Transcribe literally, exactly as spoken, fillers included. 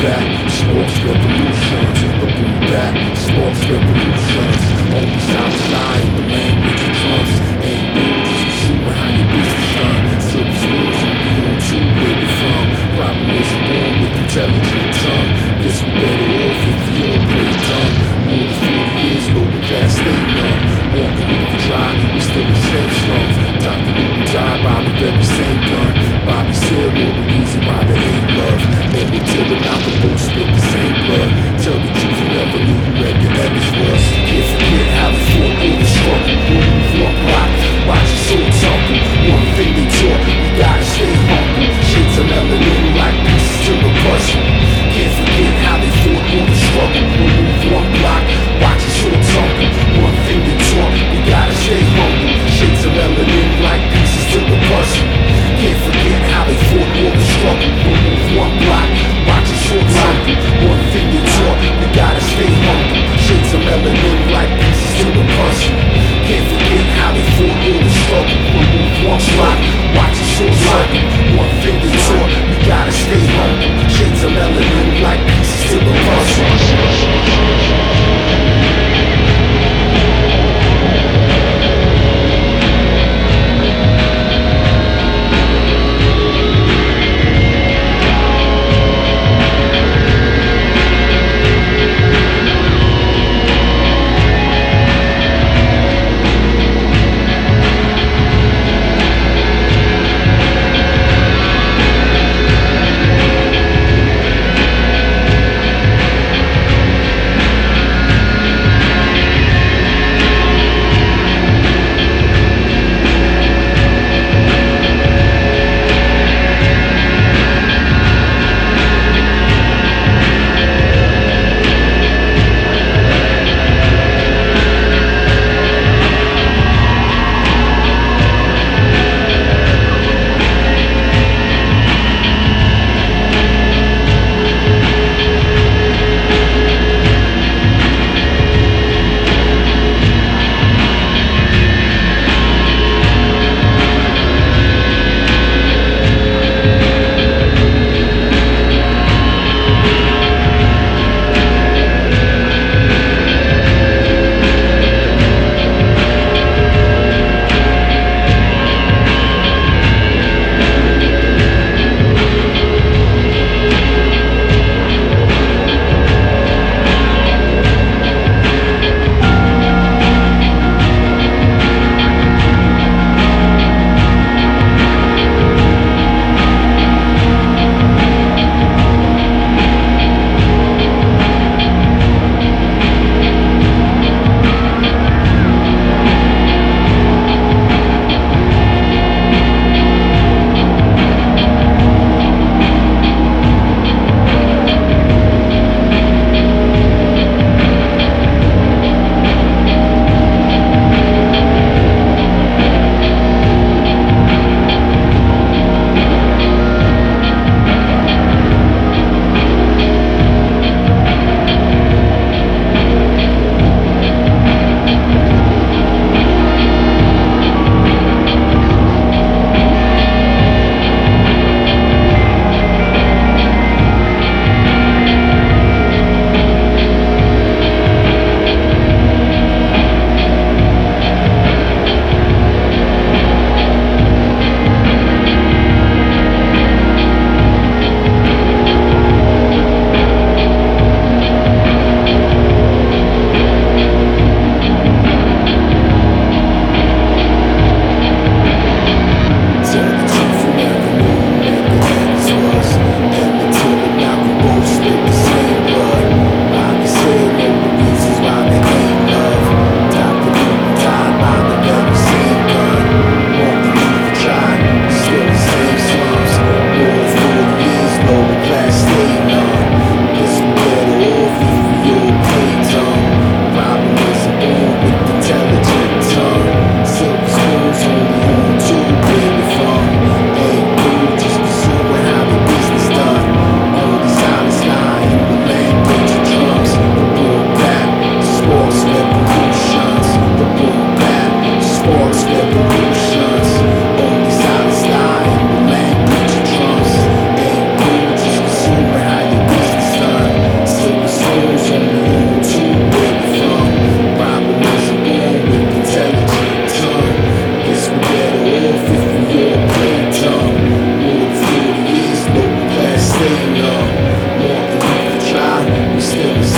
back, sparks revolutions. But bring back, sparks revolutions. Always outside, the language of drums. Ain't dangerous, but shoot behind your business, son. Service rules, you be on too, where we from. Problem is born with intelligent tongue. Guess we better off if we all play dumb. More than forty years, but we can't stay young. Walking over dry, we still the same slums. Doctor Newton died by the very same gun. Bobby said more the reason why they ain't love. And we till the now the both spit the same blood. Tell the truth, you never knew who Red the Evans was. Can't forget how they fought all the struggle. Moving for rock, watch your soul tumble. One thing they taught, we gotta stay humble. Shades of melanin like pieces to the puzzle. Can't forget how they fought in love. More than half a child, we still